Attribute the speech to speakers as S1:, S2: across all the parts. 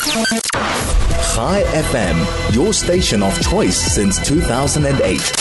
S1: Chai FM, your station of choice since 2008.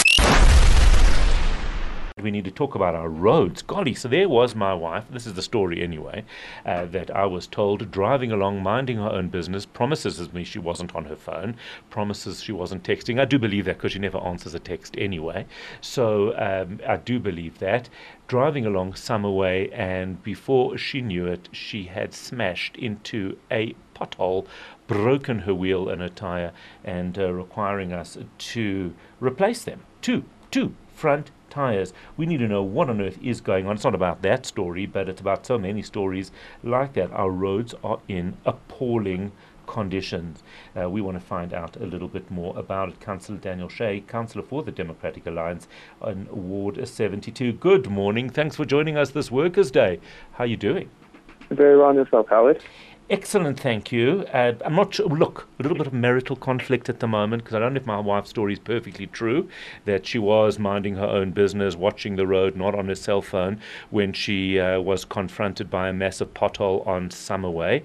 S2: We need to talk about our roads. Golly, so there was my wife, this is the story anyway, that I was told, driving along, minding her own business, promises me she wasn't on her phone, promises she wasn't texting. I do believe that because she never answers a text anyway. So I do believe that. Driving along Summerway, and before she knew it, she had smashed into a pothole, broken her wheel and her tire, and requiring us to replace them. Two front tires. We need to know what on earth is going on. It's not about that story, but it's about so many stories like that. Our roads are in appalling conditions. We want to find out a little bit more about it. Councillor Daniel Shea, Councillor for the Democratic Alliance on Ward 72. Good morning. Thanks for joining us this Workers' Day. How are you doing?
S3: Very well, yourself, Howard.
S2: Excellent, thank you. I'm not sure. Look, a little bit of marital conflict at the moment, because I don't know if my wife's story is perfectly true, that she was minding her own business, watching the road, not on her cell phone, when she was confronted by a massive pothole on Summerway.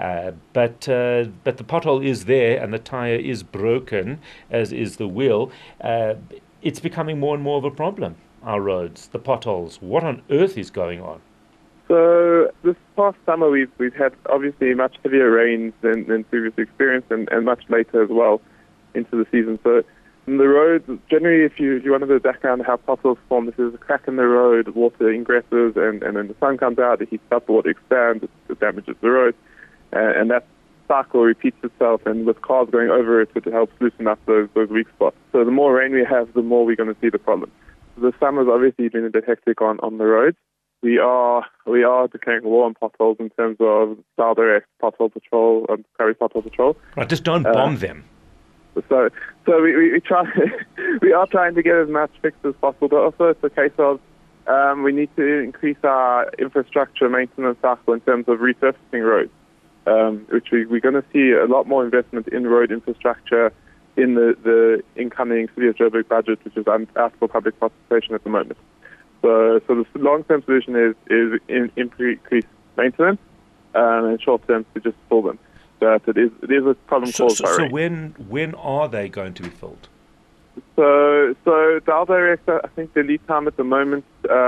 S2: But the pothole is there, and the tire is broken, as is the wheel. It's becoming more and more of a problem, our roads, the potholes. What on earth is going on?
S3: So this past summer we've had obviously much heavier rains than previously experienced, and much later as well into the season. So the roads, generally, if you want to know the background of how potholes form, this is a crack in the road, water ingresses, and then the sun comes out, it heats up, the water expands, it damages the road, and that cycle repeats itself, and with cars going over it, it helps loosen up those weak spots. So the more rain we have, the more we're going to see the problem. So the summer's obviously been a bit hectic on the roads. We are declaring war on potholes in terms of Style Direct Pothole Patrol, Curry Pothole Patrol.
S2: Right, just don't bomb them.
S3: So we try. We are trying to get as much fixed as possible, but also it's a case of we need to increase our infrastructure maintenance cycle in terms of resurfacing roads, which we're going to see a lot more investment in road infrastructure in the incoming City of Joburg budget, which is out for public participation at the moment. So the long-term solution is increase maintenance, and short-term to just fill them. But it is a problem caused by rain.
S2: So when are they going to be filled?
S3: So Dial Direct, I think the lead time at the moment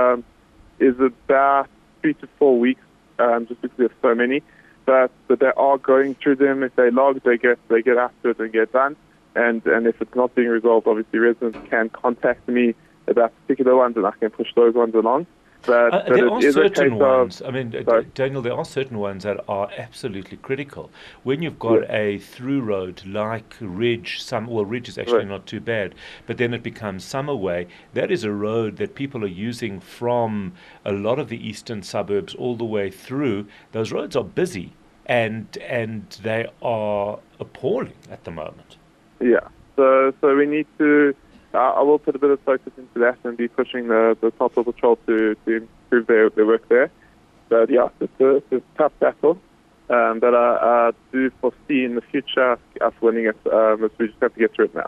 S3: is about 3 to 4 weeks, just because there's so many. But they are going through them. If they log, they get after it and get done. And if it's not being resolved, obviously residents can contact me about particular ones, and I can push those ones along. But
S2: there are certain ones.
S3: Sorry?
S2: Daniel, there are certain ones that are absolutely critical. When you've got a through road like Ridge, Ridge is actually not too bad, but then it becomes Summerway. That is a road that people are using from a lot of the eastern suburbs all the way through. Those roads are busy, and they are appalling at the moment.
S3: Yeah. So we need to. I will put a bit of focus into that and be pushing the Pothole Patrol to improve their work there. But yeah, it's a tough battle that I do foresee in the future us winning it. We just have to get through it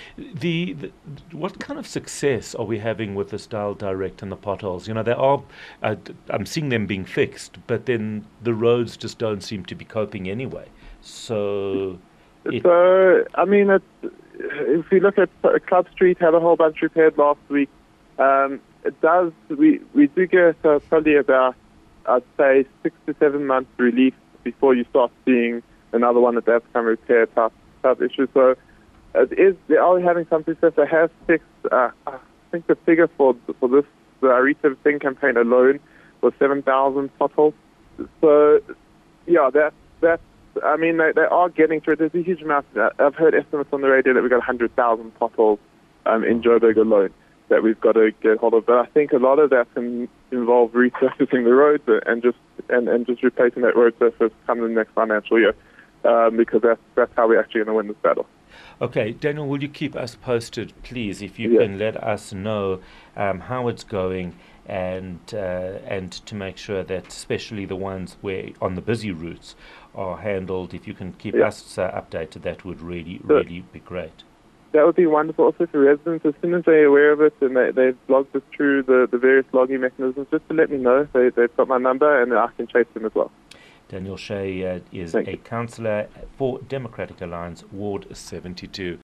S3: now.
S2: What kind of success are we having with the Style Direct and the potholes? You know, they are. I'm seeing them being fixed, but then the roads just don't seem to be coping anyway. So
S3: I mean, if we look at Club Street, had a whole bunch repaired last week. It does. We do get probably about, I'd say, 6 to 7 months relief before you start seeing another one that become repair type issue. So they are having some success. They have fixed. I think the figure for this the resurfacing campaign alone was 7,000 potholes. So yeah, that's. I mean, they are getting through it. There's a huge amount. I've heard estimates on the radio that we've got 100,000 potholes in Joburg alone that we've got to get hold of. But I think a lot of that can involve resurfacing the roads and just replacing that road surface come the next financial year, because that's how we're actually going to win this battle.
S2: Okay, Daniel, will you keep us posted, please, if you can let us know how it's going, and to make sure that especially the ones where on the busy routes are handled. If you can keep us updated, that would really be great.
S3: That would be wonderful. Also for residents, as soon as they're aware of it and they've logged us through the various logging mechanisms, just to let me know. They've got my number and I can chase them as well.
S2: Daniel Shea is
S3: Thank
S2: a councillor for Democratic Alliance, Ward 72.